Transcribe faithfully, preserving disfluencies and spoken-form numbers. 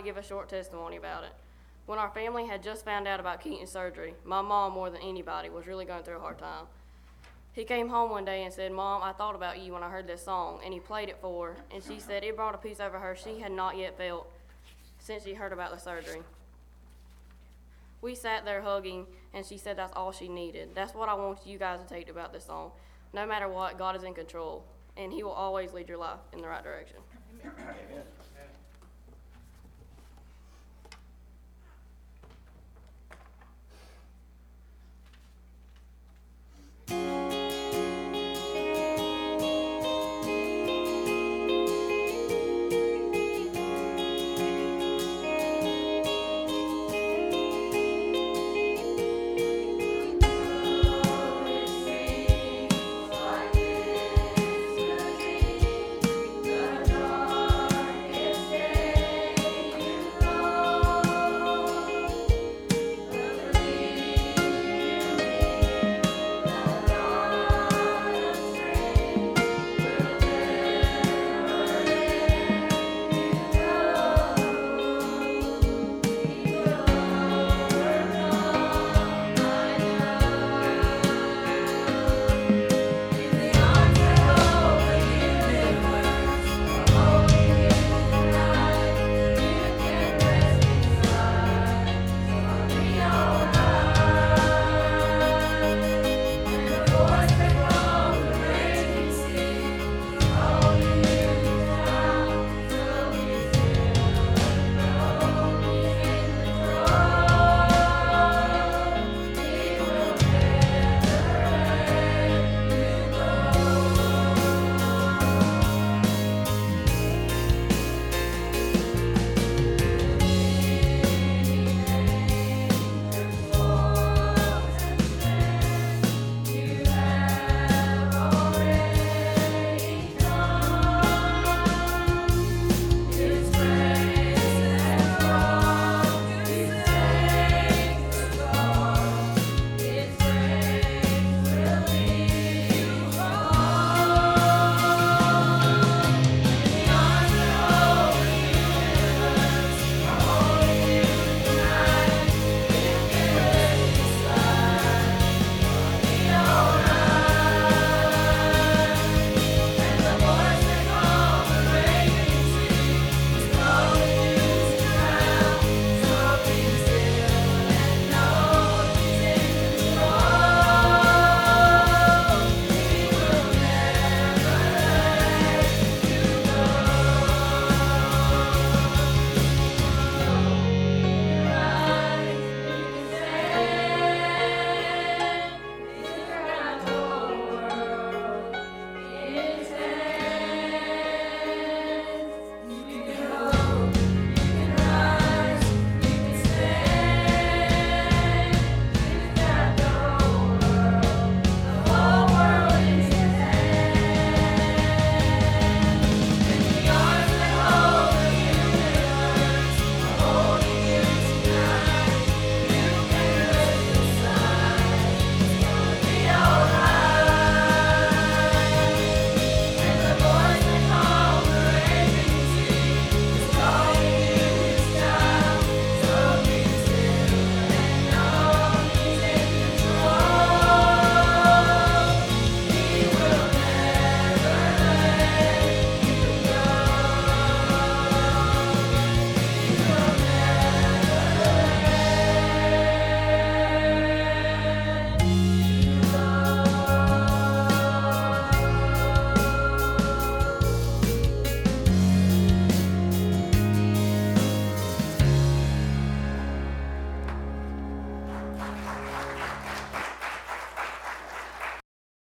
to give a short testimony about it. When our family had just found out about Keaton's surgery, my mom, more than anybody, was really going through a hard time. He came home one day and said, "Mom, I thought about you when I heard this song," and he played it for her, and she said it brought a peace over her she had not yet felt since she heard about the surgery. We sat there hugging, and she said that's all she needed. That's what I want you guys to take about this song. No matter what, God is in control, and he will always lead your life in the right direction. Amen.